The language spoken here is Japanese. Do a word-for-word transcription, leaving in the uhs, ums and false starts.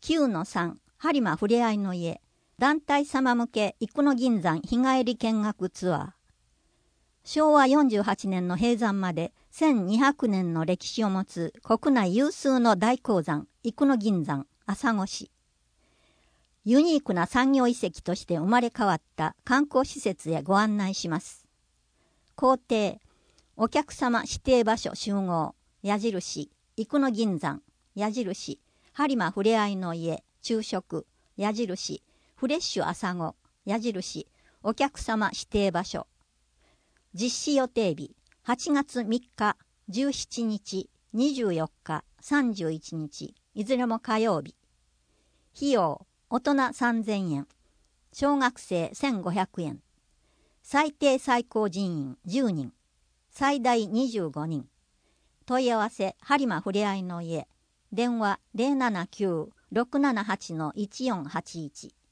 きゅうのさん、播磨ふれあいの家、団体様向け生野銀山日帰り見学ツアー。しょうわよんじゅうはちねんの閉山までせんにひゃくねんの歴史を持つ国内有数の大鉱山、生野銀山、朝来市。ユニークな産業遺跡として生まれ変わった観光施設へご案内します。工程、お客様指定場所集合、矢印、生野銀山、矢印、播磨ふれあいの家、昼食、矢印、フレッシュ朝ご、矢印、お客様指定場所。実施予定日、はちがつみっか、じゅうしちにち、にじゅうよっか、さんじゅういちにち、いずれも火曜日。費用、大人さんぜんえん、小学生せんごひゃくえん。最低最高人員じゅうにん、最大にじゅうごにん。問い合わせ、播磨ふれあいの家。電話 ゼロななきゅう ろくななはち いちよんはちいち。